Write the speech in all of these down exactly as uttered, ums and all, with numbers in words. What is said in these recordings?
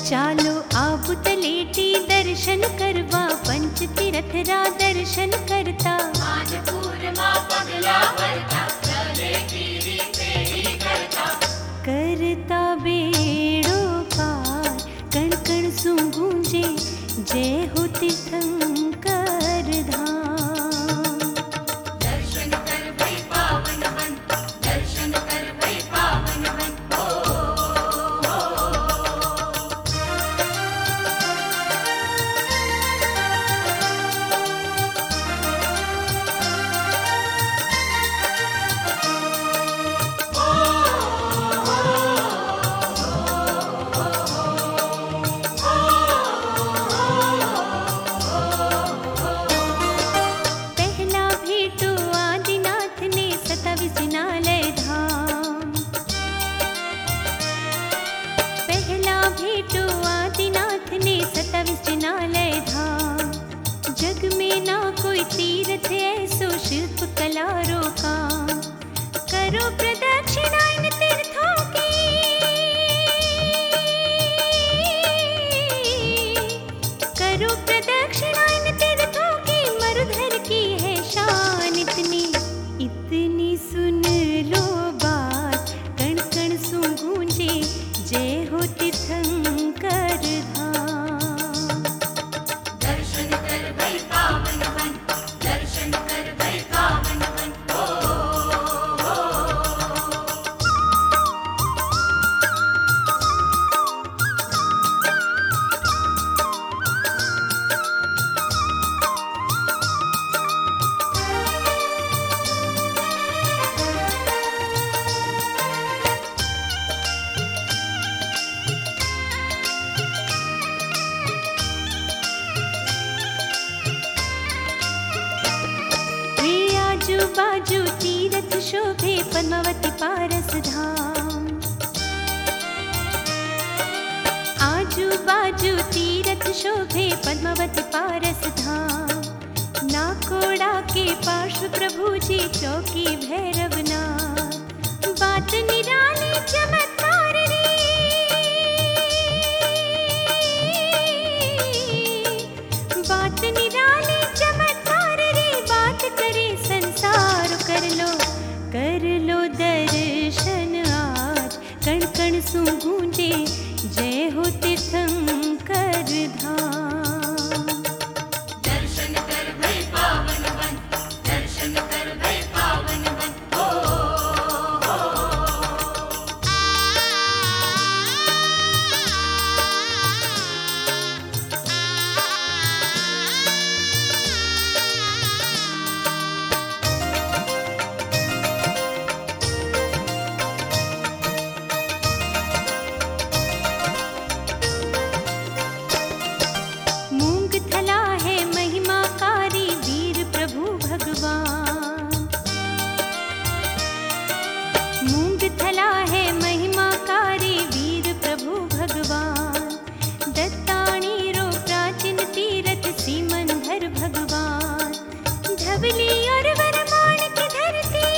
चालो आबु तलेटी दर्शन करवा, पंच तीरथ रा दर्शन करता। करता बेड़ो पार, कण कण सु गूंजे जय हो तीर्थंकर धाम। दर्शन कर भई पावन बन, दर्शन कर भई पावन बन। जग में ना कोई तीर्थ ऐसो शिल्प कलारो काम, करो प्रदक्षिणा इन तीर्थों की, करो प्रदक्षिणा इन तीर्थों की। मरुधर की है शान इतनी, इतनी सुन लो बात, कण कण सु गूंजे जय हो तीर्थंकर धाम। दर्शन कर भई पावन बन, दर्शन कर भई पावन बन। आजू बाजू तीरथ शोभे पद्मावती पारस धाम, आजू बाजू तीरथ शोभे पद्मावती पारस धाम। नाकोड़ा के पार्श्व प्रभु जी चौकी भैरवनाथ, बात निराली चमत्कार रे, बात निराली चमत्कार रे। बात करे संसार कर लो, कर लो दर्शन आज, कण कण सु गूंजे जय हो तीर्थंकर धाम। दर्शन कर भई पावन बन, दर्शन कर भई पावन बन। मूंग थला है महिमाकारी वीर प्रभु भगवान, मूंग थला है महिमाकारी वीर प्रभु भगवान। दत्ताणी रो प्राचीन तीरथ सीमंधर भगवान, धवली और वरमान की धरती,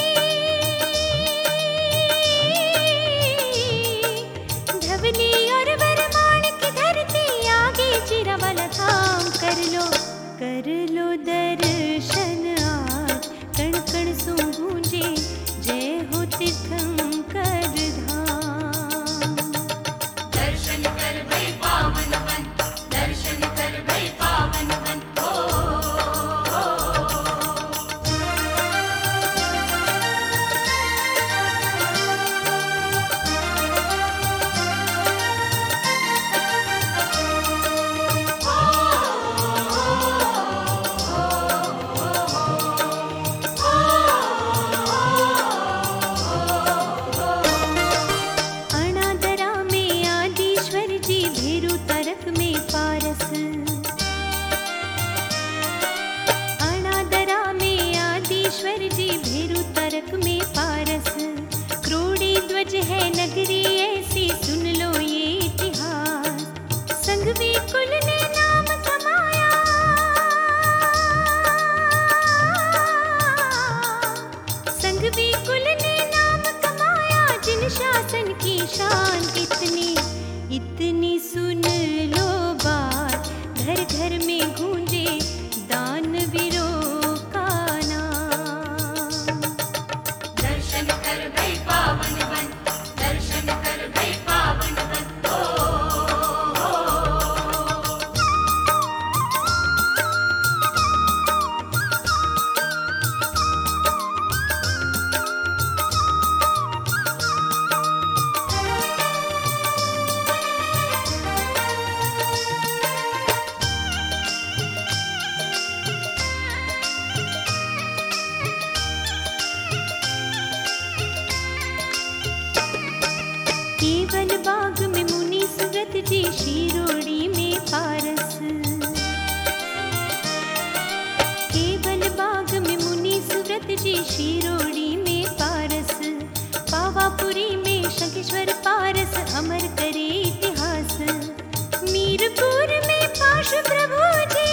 धवली और वरमान की धरती। आगे जीरा वाला धाम कर लो, कर लो दर्शन आज, कण कण सु गूंजे जय हो तीर्थंकर धाम। दर्शन कर भई पावन बन, दर्शन कर भई पावन बन। अणादरा में आदिश्वर जी भेरू तरक में पारस, अणादरा में आदिश्वर जी भेरू तरक में पारस। क्रोड़ी ध्वज है नगरी ऐसी, सुन लो ये इतिहास, संघवी कुल ने नाम कमाया, संघवी कुल ने नाम कमाया। जिन शासन की शान इतनी, इतनी सुन लो बात, घर घर में गूंजे दानवीरों का नाम। दर्शन कर भई पावन बन, दर्शन कर भई पावन बन। केवल बाग में मुनि सुगत जी, शिरोड़ी में पारस। केवल बाग में मुनि सुव्रत जी, शिरोड़ी में पारस। पावापुरी में शंखेश्वर पारस, अमर करे इतिहास। मीरपुर में पाशु प्रभु जी,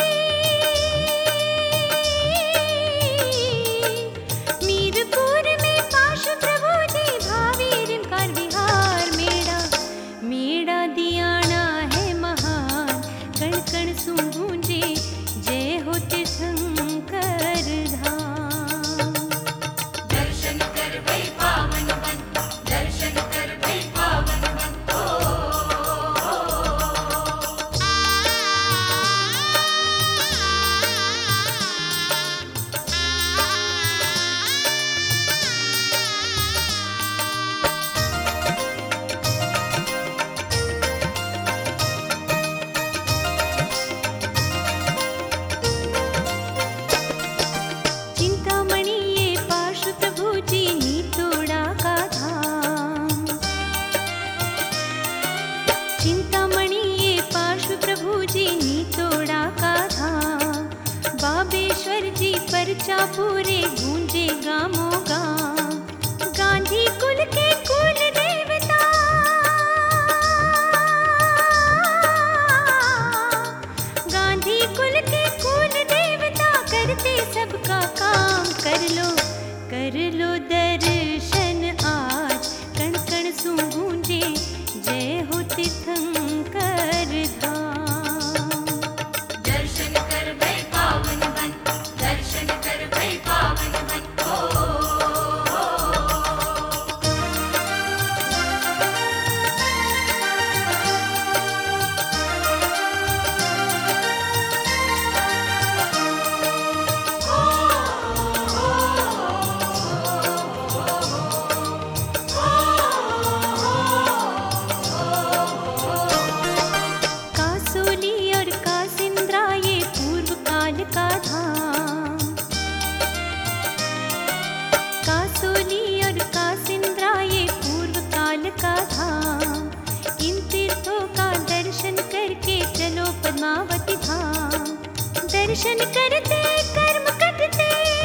मीरपुर में पाशु प्रभु जी, भावी रिमकार बिहार मेड़ा। मेड़ा दियाना है महान, कण कण सु गूंजे जय हो तीर्थंकर धाम। दर्शन कर भई पावन बन, दर्शन कर भई पावन बन। चिंतामणि ये पाशु प्रभु जी, नीतोड़ा का धाम। चिंतामणि ये पाशु प्रभु जी, नीतोड़ा का धाम। बाबेश्वर जी परचा पूरे, गूंजे गामो गाम। गांधी कुल के कुल देवता, गांधी कुल के कुल देवता, करते सबका काम। कर लो कर लो दर्शन आज, कण कण सु गूंजे जय हो तीर्थंकर धाम। दर्शन कर भई पावन बन, दर्शन कर भई पावन बन। कासोली और कासिंद्रा ये पूर्व काल का धाम। कासोली और कासिंद्रा ये पूर्व काल का धाम। इन तीर्थों का दर्शन करके चलो पद्मावती धाम। दर्शन करते कर्म कटते,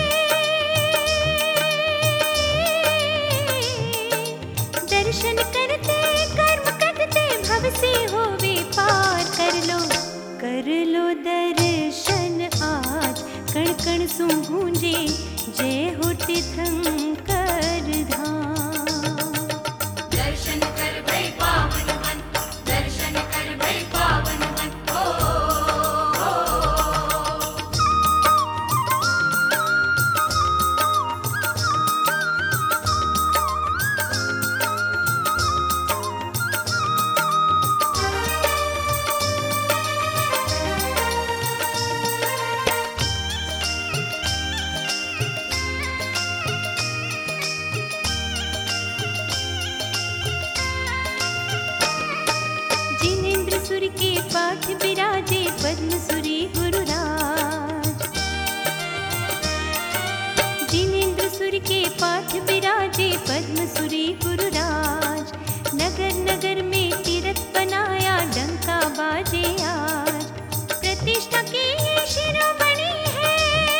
दर्शन करते कर्म कटते, भव से होवे पार। कर लो कर लो दर्शन आज, कण कण सु गूंजे जय हो तीर्थंकर धाम। दर्शन कर भई पावन बन, दर्शन कर भई पावन बन। जिनेंद्र सुर के पाठ विराजे, पद्मसुरी गुरुराज। जिनेंद्र सुर के पाठ विराजे, पद्मसुरी गुरुराज। नगर नगर में तीरथ बनाया, डंका बाजे आज। प्रतिष्ठा की ये शिरोमणि है,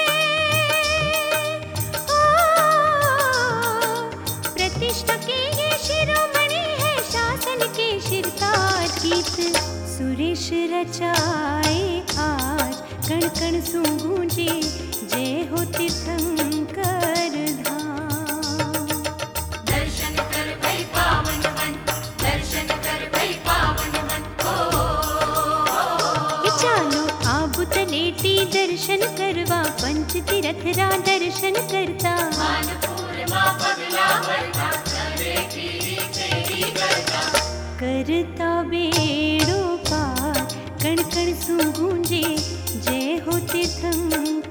ओ, प्रतिष्ठा की ये शिरोमणि है, शासन के शिरताज। गीत सुरेश रचाए आज, कण कण सु गूंजे जय हो तीर्थंकर धाम। दर्शन कर भई पावन बन, दर्शन कर भई पावन मथुरा दर्शन करता, करता बेड़ो पार, कण कण सु गूंजे जय हो तीर्थंकर।